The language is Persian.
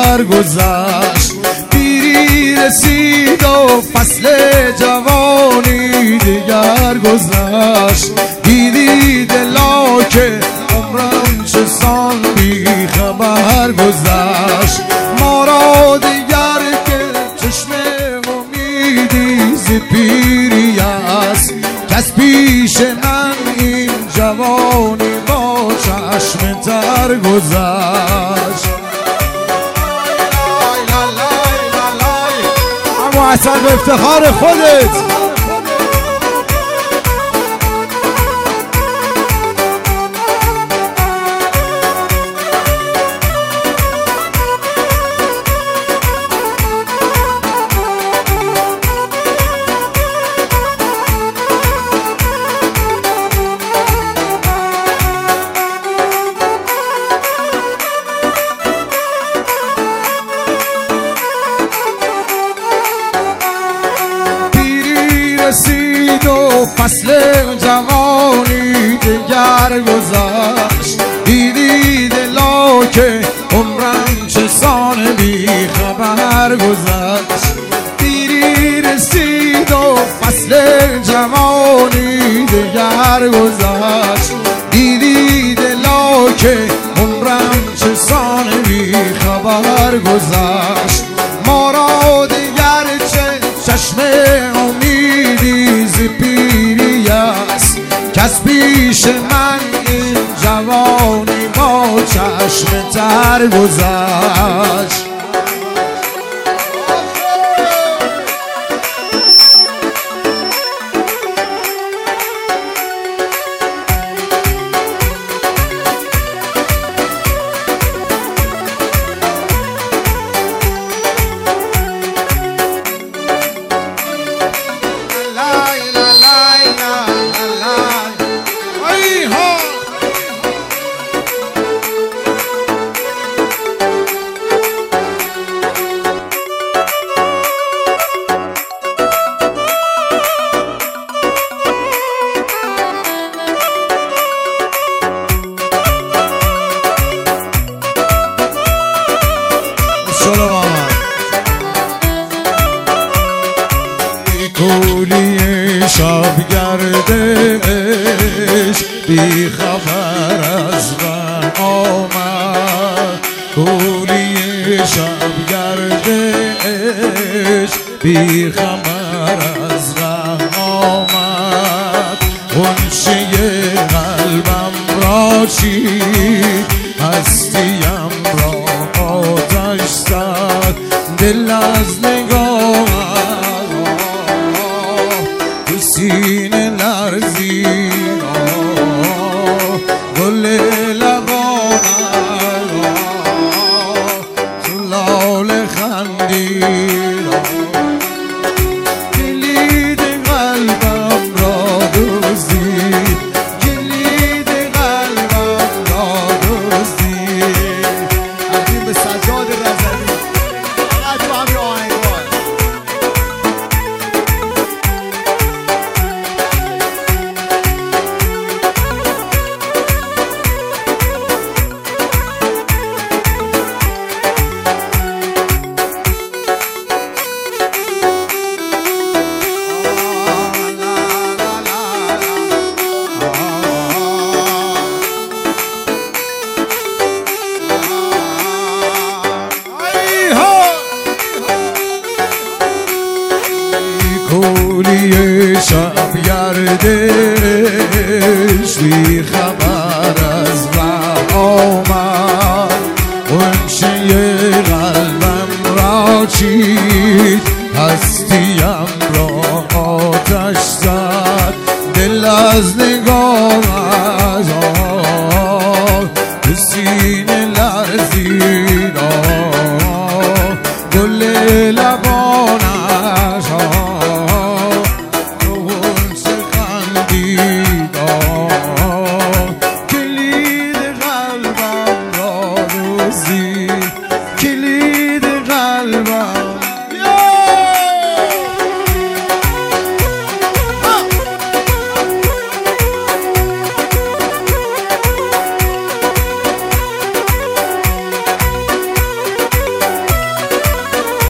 دیگر گذشت، پیری رسید و فصل جوانی دیگر گذشت. دیدی دلا که عمرم چه سال بی خبر گذشت، ما را دیگر که چشم امیدی ز پیری است، کس پیش من این جوانی با چشم تر گذشت. اما اصلا به افتخار خودت رسید و فصل جوانی دیگر گذشت. دیدی دلا که عمرم چه سال بی خبر گذشت. دیری رسید و فصل جوانی دیگر گذشت. دیدی دلا که عمرم چه سال بی خبر گذشت. ما را دیگر چشم امیدی ز پیری است، کس پیش من این جوانی با چشم تر گذشت. کولی شب گردش بی خبر از من آمد. کولی شب گردش بی خبر از من آمد. غنچه قلبم را چید، هستیم را آتش زد. دل از نگاه سینه لرزید، گل لبانم تو لاله خندید. کلید قلبم را دزدید، کلید قلبم را دزدید. عظیم به سجاد رضوی فقط با همین آهنگار. کولی شب گردش بی خبر از من آمد. غنچه قلبم را چید، هستیم را آتش زد. دل از نگاه از تو سینه لرزید، گل لبانم